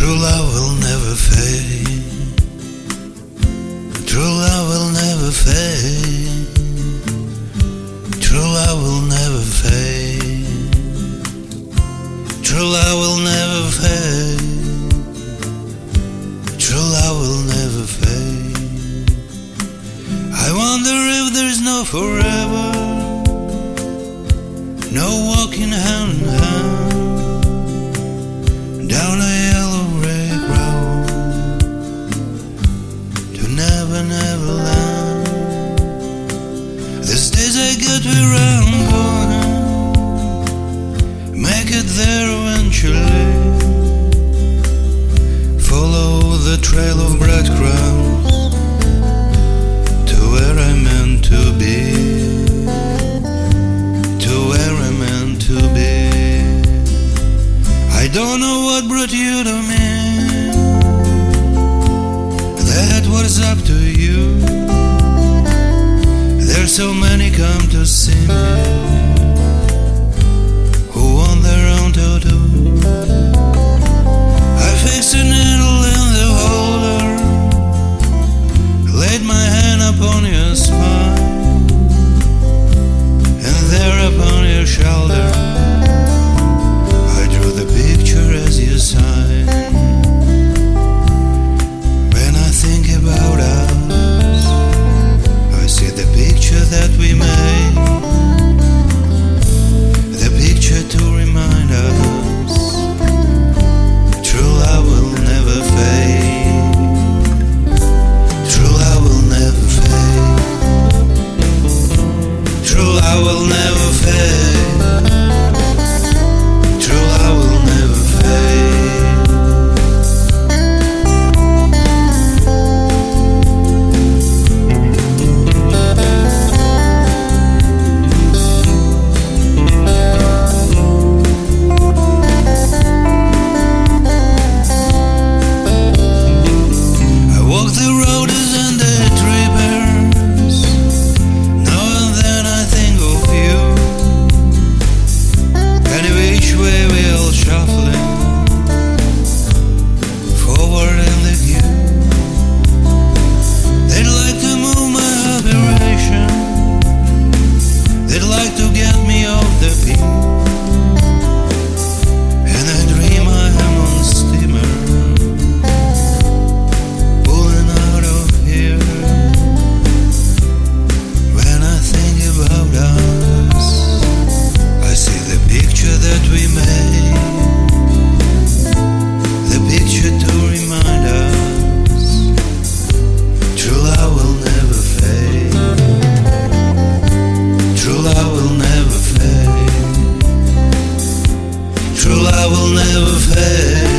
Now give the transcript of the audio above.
True love will never fade. True love will never fade. True love will never fade. True love will never fade. True love will never fade. I wonder if there's no forever, no walking hand in hand down a yellow brick road to Never Never Land. These days I get where I'm going, make it there eventually. Follow the trail of breadcrumbs to where I'm meant to be, to where I'm meant to be. I don't know what brought you to me, that was up to you. There's so many come to see me who want their own tattoo. I fixed a needle in the holder, laid my hand upon your spine, and there upon your shoulder I drew the picture as you sighed. When I think about us, I see the picture that we made, the picture to remind us true love will never fade. True love will never fade. True love will never fade. True love will never fade. I walk the road and the tree bears. Now and then I think of you. Any which way we'll shuffling forward in the view. They'd like to move my operation, they'd like to get me off the beat, and I dream I am on steamer pulling out of here. When I think about us, I see the picture that we made, the picture to remind us true love will never fade. True love will never fade. True love will never fade.